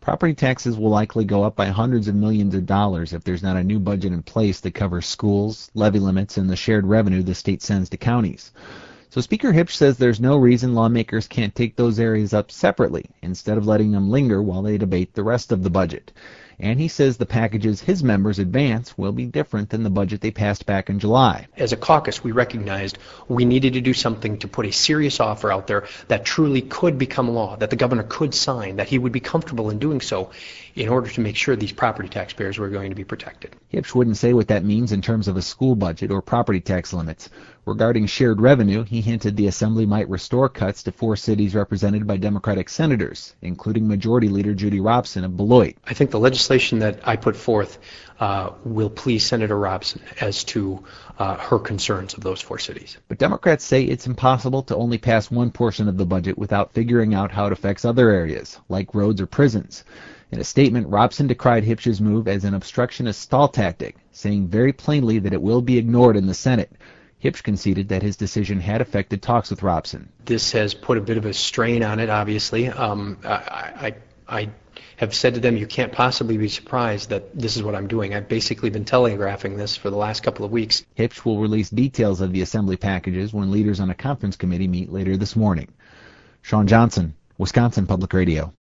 Property taxes will likely go up by hundreds of millions of dollars if there's not a new budget in place that covers schools, levy limits, and the shared revenue the state sends to counties. So Speaker Hipsch says there's no reason lawmakers can't take those areas up separately instead of letting them linger while they debate the rest of the budget. And he says the packages his members advance will be different than the budget they passed back in July. As a caucus, we recognized we needed to do something to put a serious offer out there that truly could become law, that the governor could sign, that he would be comfortable in doing so in order to make sure these property taxpayers were going to be protected. Hipsch wouldn't say what that means in terms of a school budget or property tax limits. Regarding shared revenue, he hinted the Assembly might restore cuts to 4 cities represented by Democratic senators, including Majority Leader Judy Robson of Beloit. I think the legislation that I put forth will please Senator Robson as to her concerns of those 4 cities. But Democrats say it's impossible to only pass one portion of the budget without figuring out how it affects other areas, like roads or prisons. In a statement, Robson decried Hipsch's move as an obstructionist stall tactic, saying very plainly that it will be ignored in the Senate. Hipsch conceded that his decision had affected talks with Robson. This has put a bit of a strain on it, obviously. I have said to them, you can't possibly be surprised that this is what I'm doing. I've basically been telegraphing this for the last couple of weeks. Hipsch will release details of the Assembly packages when leaders on a conference committee meet later this morning. Sean Johnson, Wisconsin Public Radio.